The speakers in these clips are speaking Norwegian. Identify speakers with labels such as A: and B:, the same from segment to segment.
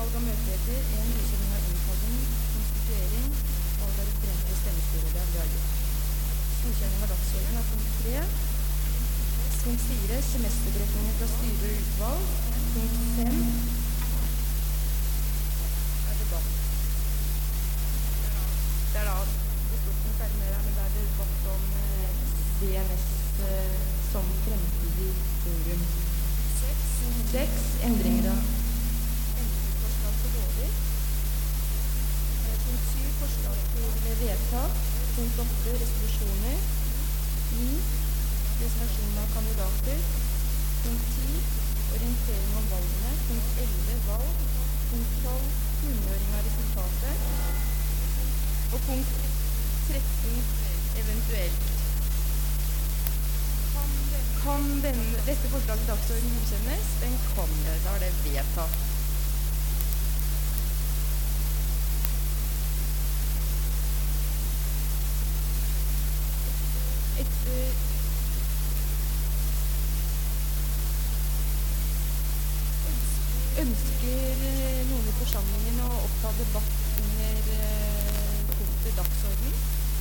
A: valg av møteleder, en godkjenning av innkalling, konstituering, valg av referenter i stemmestyret. Det har vi gjort. Godkjenning av dagsordenen er punkt 3. Punkt 4, semesterberetninger fra styre og utvalg. Punkt 5 er debatt. Det er da, det står ikke noe særlig mer her, men det er debatt om DNS som fremtidig forum. 6, endringer av endringsforslag til lover. Punkt 7, forslag til vedtak. Punkt 8, resolusjoner. 9, presentasjon av kandidater. Punkt 10, orientering om valgene. Punkt 11, valg. Punkt 12, kunngjøring av resultatet. Og punkt 13, eventuelt. Kan dette forslaget til dagsorden godkjennes? Den kan det. Da er det vedtatt. Ønsker noen i forsamlingen å oppta debatt under punktet dagsorden?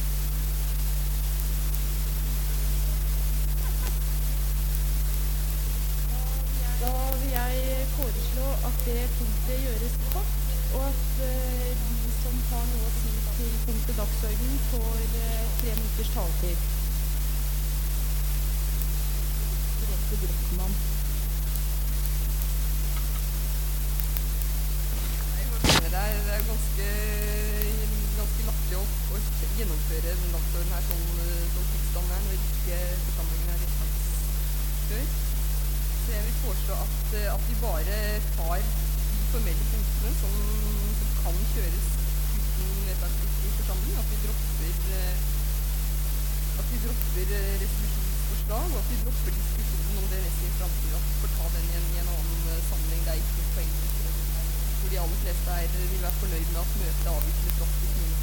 A: Da vil jeg foreslå at det punktet gjøres kort, og at de som har noe å si til punktet dagsorden får 3 minutters taletid. Grete Brottmann.
B: Det er ganske latterlig å gjennomføre den dagsordenen her som tilstanden når ikke forsamlingen er vedtatt før. Så jeg vil foreslå at vi bare tar de formelle punktene som kan kjøres uten vedtaksdyktig forsamling, at vi dropper resolusjonsforslag, og at vi dropper diskusjonen om DNS i fremtiden, at vi får ta den igjen i en annen sammenheng. Det er ikke noe poeng. For de aller fleste vil være fornøyd med at møtet avvikles raskest mulig.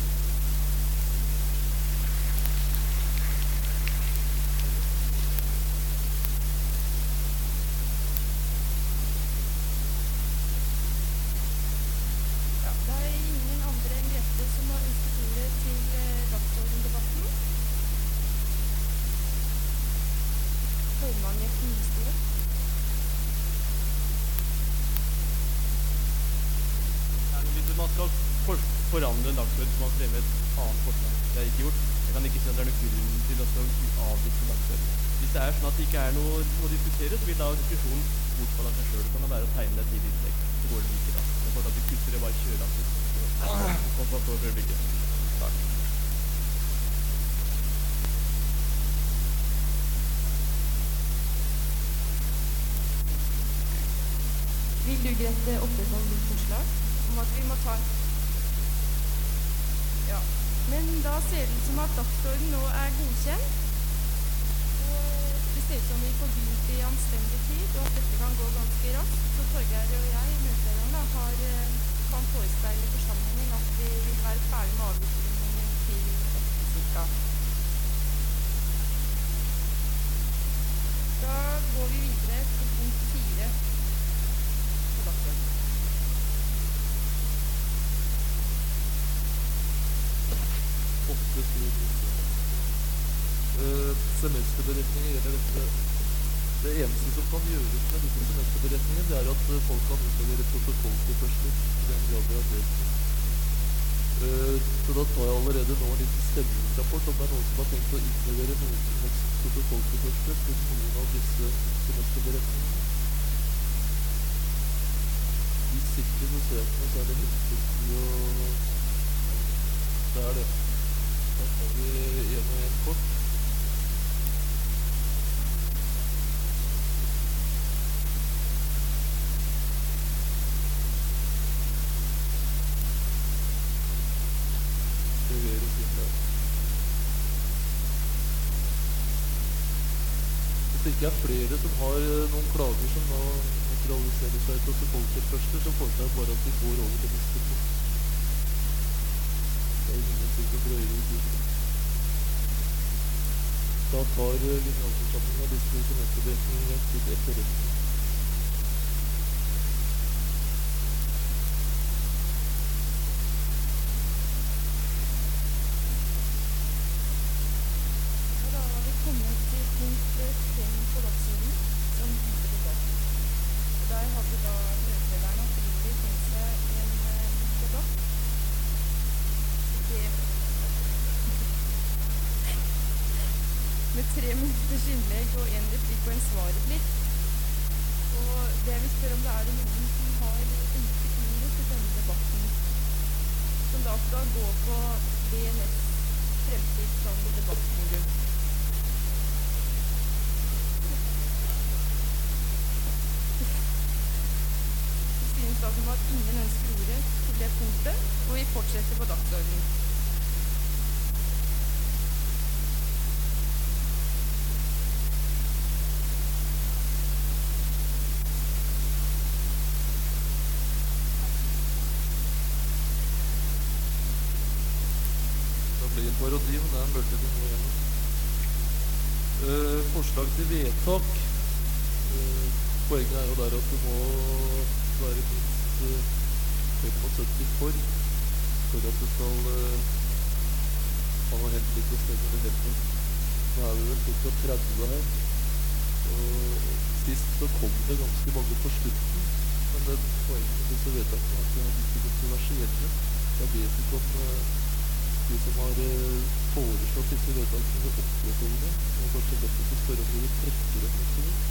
A: Det er ingen andre enn Grete som har ønsket ordet til dagsordendebatten. Formann i kommunestyret.
C: Hvis man skal forandre en dagsorden, så må man fremme et annet forslag. Det er ikke gjort. Jeg kan ikke si at det er noen grunn til å avvikle dagsorden. Hvis det er sånn at det ikke er noe å diskutere, så vil da diskusjonen bortfalle av seg selv. Det kan være å tegne det til innlegg. Så går det like da. Jeg får at vi kutter det bare kjører av seg. Kom på for øyeblikket. Takk.
A: Vil du, Grete, opprettholde ditt forslag om at vi må ta... Ja, men da ser det ut som at dagsorden nå er godkjent. Og det ser ut som vi får begynt i anstendig tid, og at dette kan gå ganske raskt. Så Torgeir og jeg, møtelederne, kan forespeile forsamlingen at vi vil være ferdig med avviklingen til cirka. Da går vi videre til punkt 4 på dagsorden.
D: Semesterberetninger gjelder dette. Det eneste som kan gjøres med disse semesterberetningene, det er at folk kan utlevere protokolltilførsler i den grad de har deltatt. Så da tar jeg allerede nå en liten stemningsrapport om det er noen som har tenkt å utlevere noen som helst protokolltilførsler til noen av disse semesterberetningene. Hvis ikke så ser jeg ikke noe særlig hensiktsmessig å... Det er det. Da tar vi en og en kort. Leveres inn der. Hvis det ikke er flere som har noen klager som nå materialiserer seg i protokolltilførsler, så foreslår jeg bare at vi går over til neste punkt. Det er ingen som drøyer i tiden. Da tar generalforsamlingen disse semesterberetningene til etterretning.
A: med 3 minutters innlegg og 1 replikk og en svarreplikk. Og det jeg vil spørre om, det er det noen som har ønsket ordet til denne debatten, som da skal gå på BNS fremtid som debattforum. Det synes da som at ingen ønsker ordet til det punktet, og vi fortsetter på dagsordenen.
D: Parodi, men det er en bølte til noe igjennom. Forslag til vedtak. Poenget er jo der at det må være minst 75 for at det skal ha noe hensikt å stemme det helt med. Nå er vi vel ca. 30 her. Og sist så kom det ganske mange på slutten, men det poenget med disse vedtakene er at det er litt kontroversielle. Jeg vet ikke om de som har foreslått disse vedtakene ved opprettholdende, og kanskje bedt oss å spørre om de vil trekke dem neste år.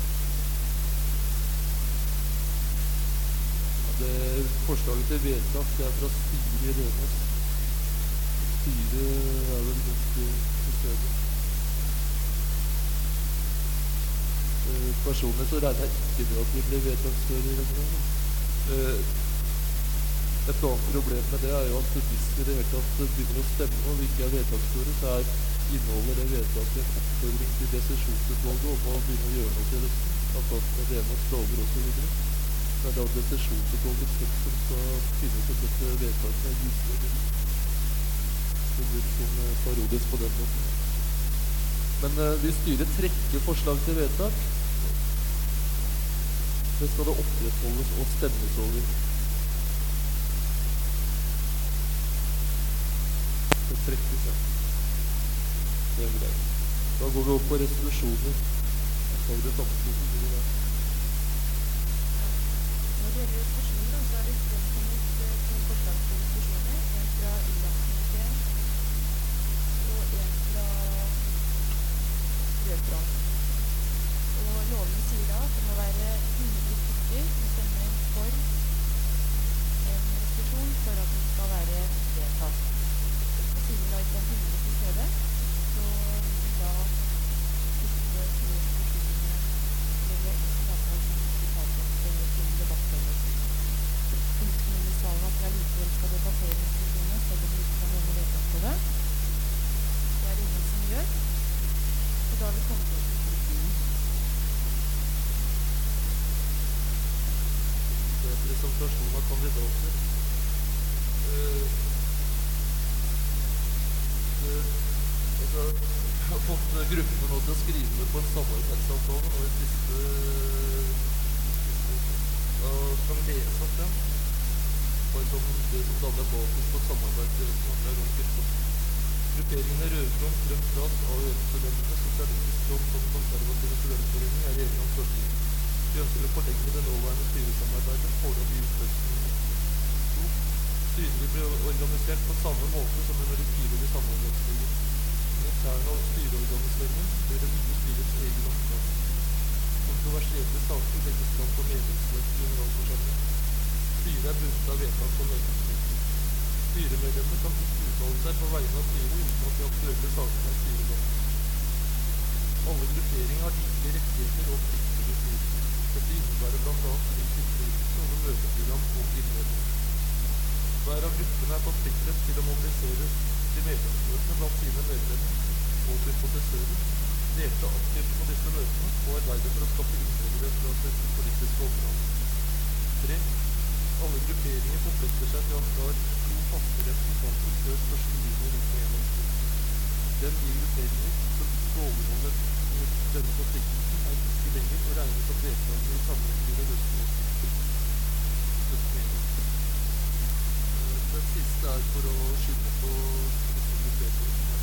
D: Det forslaget til vedtak det er fra styret i Rønes. Styret er vel ganske til stede. Personlig så regner jeg ikke med at vi blir vedtaksfører i denne gangen. Et annet problem med det er jo at hvis vi i det hele tatt begynner å stemme og vi ikke er vedtaksfører, så inneholder det vedtaket en oppfordring til det sesjonsutvalget om å begynne å gjøre noe til det, blant annet med DNS lover og så videre. Det er da det sesjonsutvalget selv som skal finne ut om dette vedtaket er gyldig eller ikke. Det blir sånn parodisk på den måten. Men hvis styret trekker forslag til vedtak, det skal det opprettholdes og stemmes over. Det trekkes, ja. Det er greit. Da går vi opp på resolusjoner. Jeg tar det samme prosedyre der.
A: Når det gjelder resolusjoner, så har det fremkommet 2 forslag til resolusjoner. En fra U-landskomiteen og en fra Rødbrand. Og loven sier da at det må være 100 stykker som stemmer for en resolusjon for at den skal være vedtatt. Siden da ikke er 100 til stede, så vil vi da siste resolusjonene legge avtale som ikke tar til debattformer. Ønsker noen i salen at vi allikevel skal debattere resolusjonene, selv om vi ikke kan gjøre noe vedtak på det. Det er det ingen som gjør. Og da har vi kommet opp til resolusjonen.
D: Det er presentasjon av kandidater. Jeg har fått gruppene nå til å skrive med på en samarbeidsavtale nå i siste kan lese opp den bare som det som danner basis på samarbeid som er rundt gruppen. Grupperingene Rødfront, Grønt Plass, AUF-studentene, Sosialistisk Front og den konservative studentforeningen er enige om følgende. Vi ønsker å forlenge det nåværende styresamarbeidet foreløpig ut høsten 2. Styret vil bli organisert på samme måte som under de tidligere samarbeidsstyret. Interne og styreorganiseringen blir det nye styrets egen oppgave. Kontroversielle saker legges fram på meningsmøtet i generalforsamling. Styret er bundet av vedtak på medlemsmøtet. Styremedlemmene kan ikke uttale seg på vegne av styret uten at de aktuelle sakene er styrebehandlet. Alle grupperinger har like rettigheter og plikter i styret. Dette innebærer blant annet lik innflytelse over møteprogram og innledning. Hver av gruppene er forpliktet til å mobilisere til medlemsmøtene blant sine medlemmer og sympatisører, delte aktivt på disse møtene og arbeide for å skape innledere fra sitt politiske område. 3. Alle grupperinger forplikter seg til å ha klar 2 faste representanter før 1. juni 1921. Den de grupperinger som ikke overholder denne forpliktelsen er ikke lenger å regne som deltakere i samlingsstyret høsten 1921. Den siste er for å skylde på disse grupperinger som er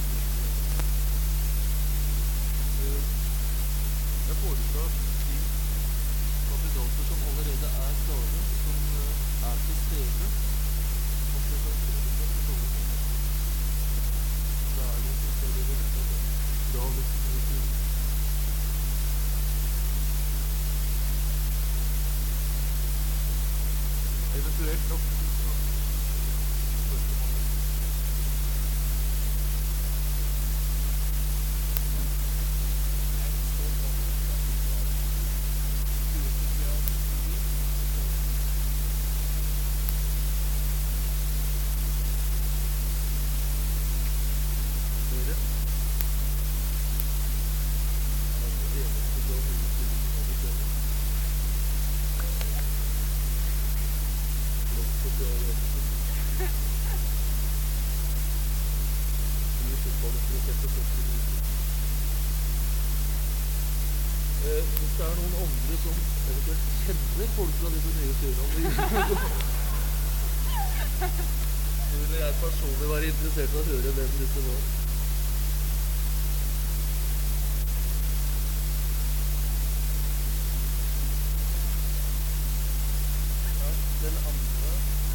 D: jeg foreslår de kandidater som allerede er klare, som er til stede, og presenterer seg for sånne. Da er det til stede i det hele tatt. Da strukturert nok. Hvis det er noen andre som eventuelt kjenner folk fra disse nye styrene, så vil jeg personlig være interessert i å høre hvem disse var. Den andre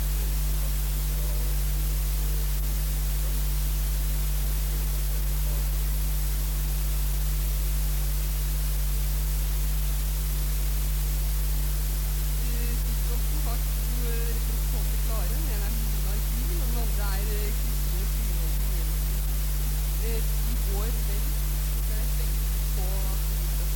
B: Tidsfronten har to representanter klare. Den ene er Mona Gil, og den andre er Kristine Fyrholm Jensen. De går vel begge på liste.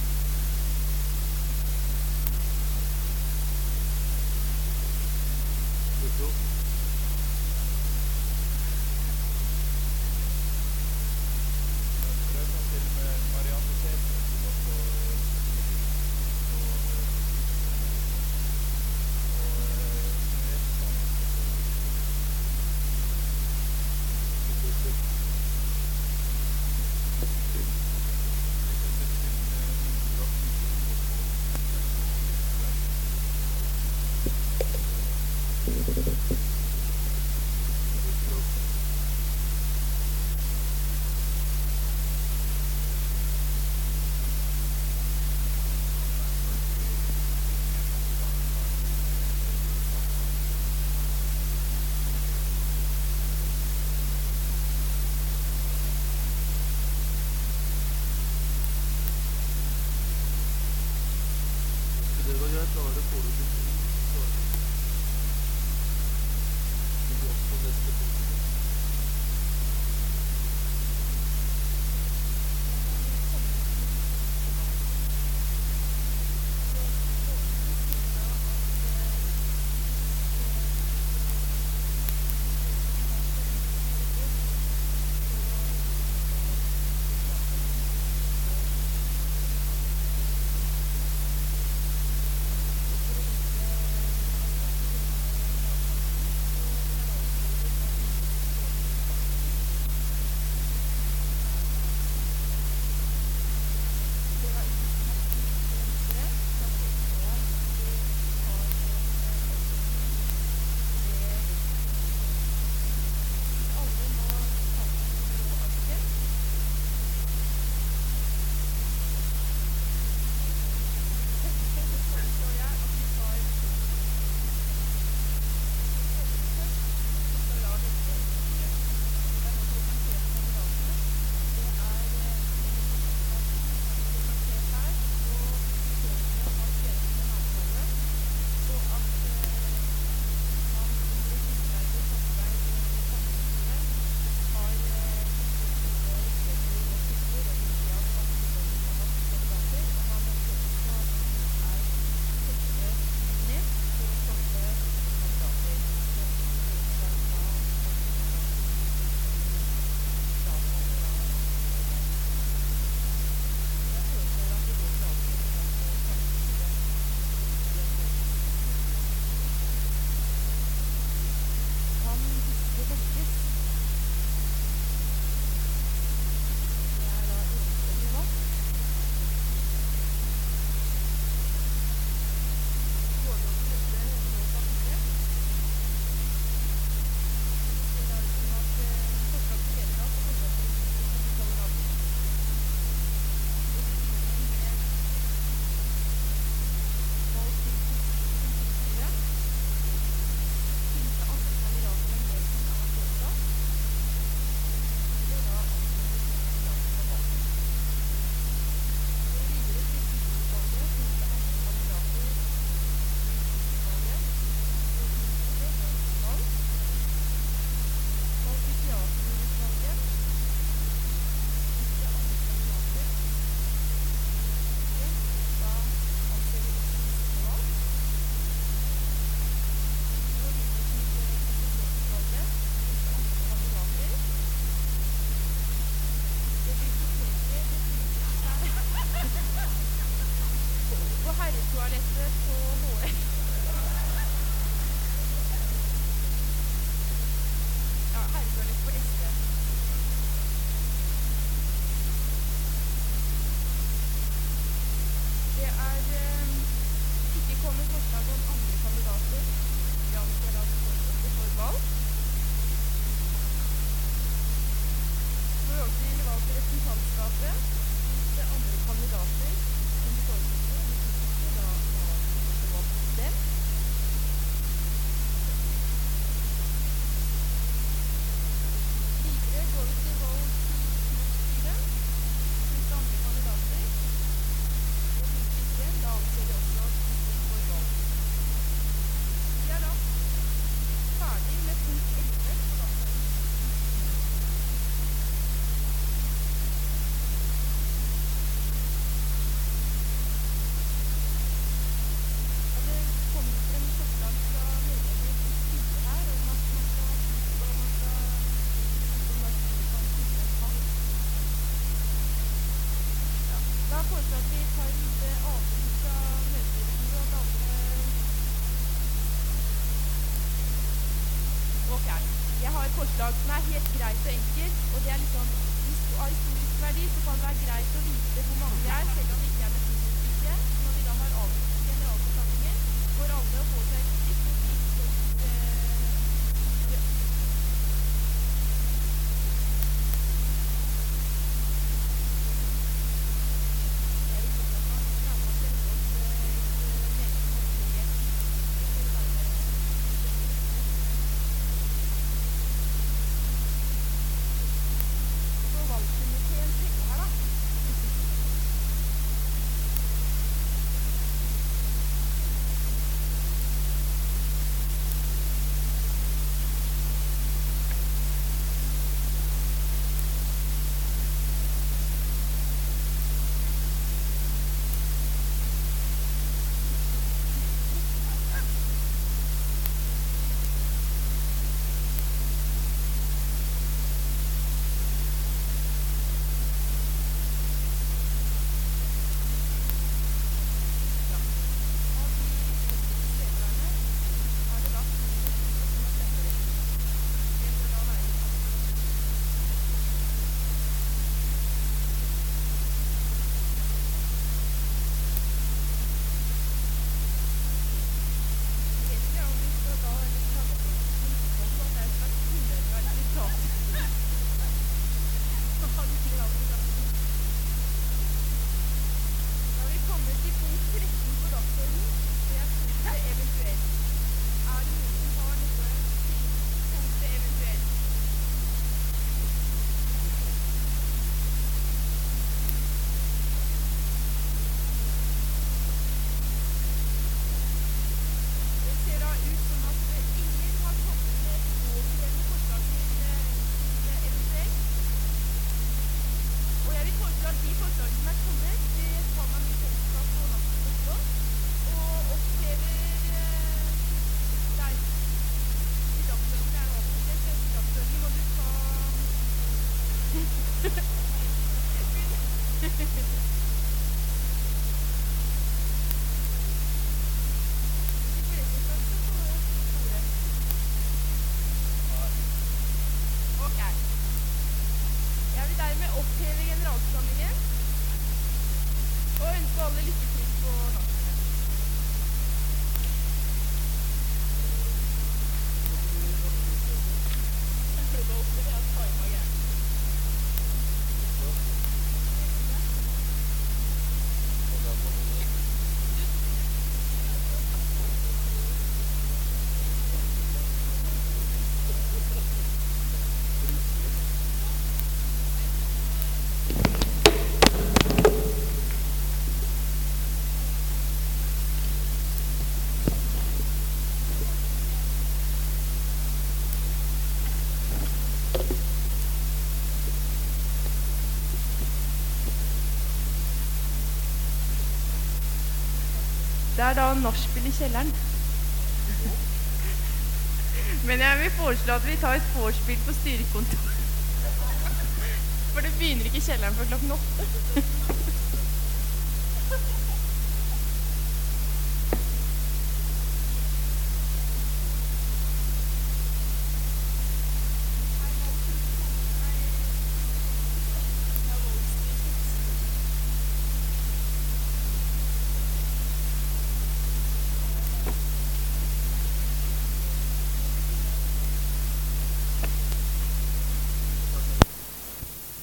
B: Det var greit, da var det foreløpig 2 svar. Det blir også på neste punkt.
A: herretoalettet på HF. Ja, herretoalett på SD. Det ikke kommet forslag om andre kandidater. Jan skal ha det foreslåtte for valg. For å til valg til representantskapet finnes det andre kandidater enn foreslåtte. Da har vi valgt dem. Videre går vi til valg til klubbstyret. Finnes det andre kandidater? Det finnes ikke. Da anser vi også for valg. Vi er da ferdig med punkt 11 på dagsordenen. Det kommer frem forslag fra medlemmer i styret her om at man skal Da foreslår at vi tar en lite avbrudd fra møtelederne og at alle Ok. Jeg har et forslag som er helt greit og enkelt, og det er liksom av historisk verdi, så kan det være greit å vite hvor mange vi er, selv om vi ikke er beslutningsdyktige. Når vi da har avsluttet generalforsamlingen, får alle å få seg et skrift og bli valgkomiteen tenker her da. Det er da nachspiel i kjelleren. Men jeg vil foreslå at vi tar et vorspiel på styrekontor. For det begynner ikke i kjelleren før klokken 8.